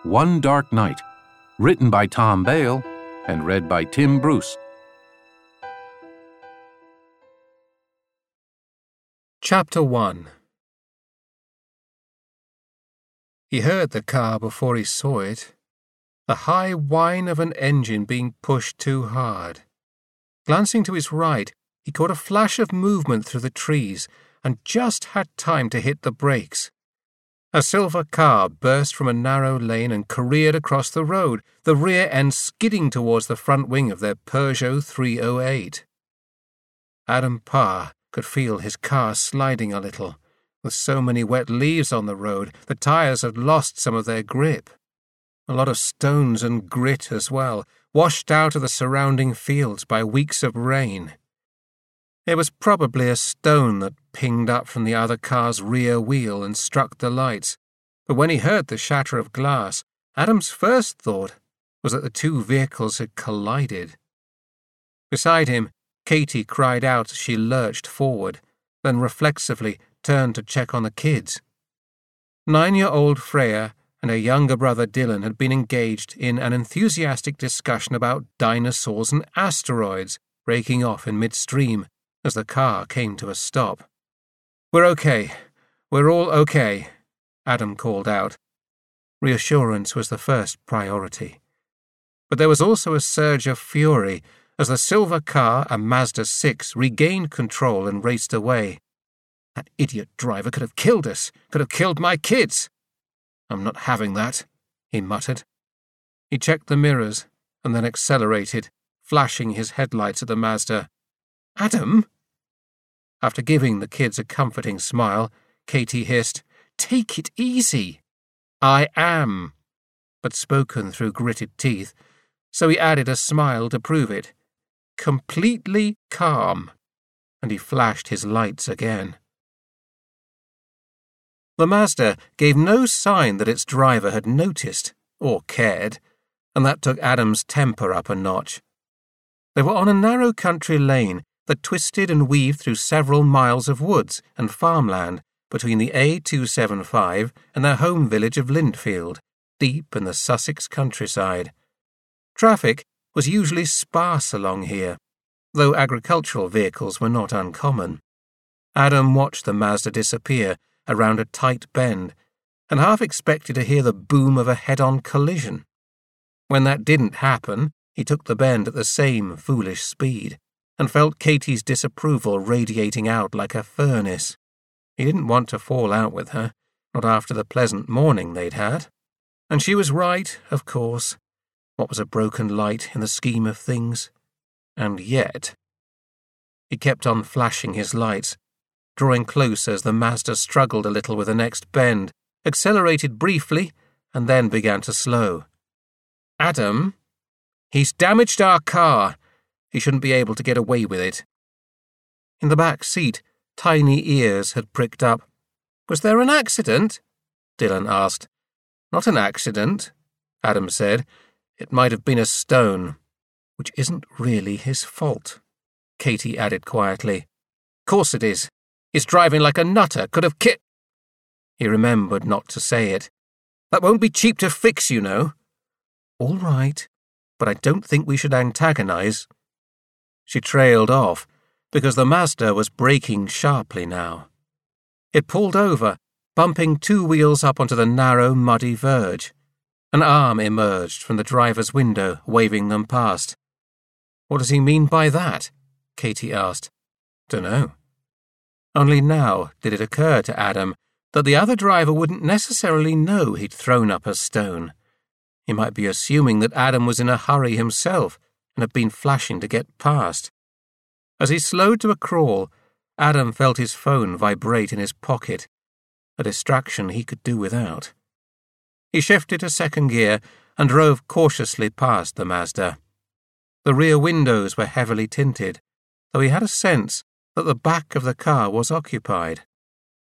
One Dark Night, written by Tom Bale and read by Tim Bruce. Chapter 1. He heard the car before he saw it, the high whine of an engine being pushed too hard. Glancing to his right, he caught a flash of movement through the trees and just had time to hit the brakes. A silver car burst from a narrow lane and careered across the road, the rear end skidding towards the front wing of their Peugeot 308. Adam Parr could feel his car sliding a little. With so many wet leaves on the road, the tyres had lost some of their grip. A lot of stones and grit as well, washed out of the surrounding fields by weeks of rain. It was probably a stone that pinged up from the other car's rear wheel and struck the lights, but when he heard the shatter of glass, Adam's first thought was that the two vehicles had collided. Beside him, Katie cried out as she lurched forward, then reflexively turned to check on the kids. 9-year-old Freya and her younger brother Dylan had been engaged in an enthusiastic discussion about dinosaurs and asteroids, breaking off in midstream as the car came to a stop. "We're okay. We're all okay," Adam called out. Reassurance was the first priority. But there was also a surge of fury as the silver car, a Mazda 6, regained control and raced away. "That idiot driver could have killed us, could have killed my kids. I'm not having that," he muttered. He checked the mirrors and then accelerated, flashing his headlights at the Mazda. "Adam?" After giving the kids a comforting smile, Katie hissed, "Take it easy." "I am," but spoken through gritted teeth, so he added a smile to prove it. "Completely calm," and he flashed his lights again. The Mazda gave no sign that its driver had noticed or cared, and that took Adam's temper up a notch. They were on a narrow country lane that twisted and weaved through several miles of woods and farmland between the A275 and their home village of Lindfield, deep in the Sussex countryside. Traffic was usually sparse along here, though agricultural vehicles were not uncommon. Adam watched the Mazda disappear around a tight bend and half expected to hear the boom of a head-on collision. When that didn't happen, he took the bend at the same foolish speed and felt Katie's disapproval radiating out like a furnace. He didn't want to fall out with her, not after the pleasant morning they'd had. And she was right, of course. What was a broken light in the scheme of things? And yet... He kept on flashing his lights, drawing closer as the Mazda struggled a little with the next bend, accelerated briefly, and then began to slow. "Adam, he's damaged our car. He shouldn't be able to get away with it." In the back seat, tiny ears had pricked up. "Was there an accident?" Dylan asked. "Not an accident," Adam said. "It might have been a stone, which isn't really his fault," Katie added quietly. "Course it is. He's driving like a nutter, could have He remembered not to say it. "That won't be cheap to fix, you know." "All right, but I don't think we should antagonize." She trailed off, because the Mazda was braking sharply now. It pulled over, bumping two wheels up onto the narrow, muddy verge. An arm emerged from the driver's window, waving them past. "What does he mean by that?" Katie asked. "Dunno." Only now did it occur to Adam that the other driver wouldn't necessarily know he'd thrown up a stone. He might be assuming that Adam was in a hurry himself and had been flashing to get past. As he slowed to a crawl, Adam felt his phone vibrate in his pocket, a distraction he could do without. He shifted to second gear and drove cautiously past the Mazda. The rear windows were heavily tinted, though he had a sense that the back of the car was occupied.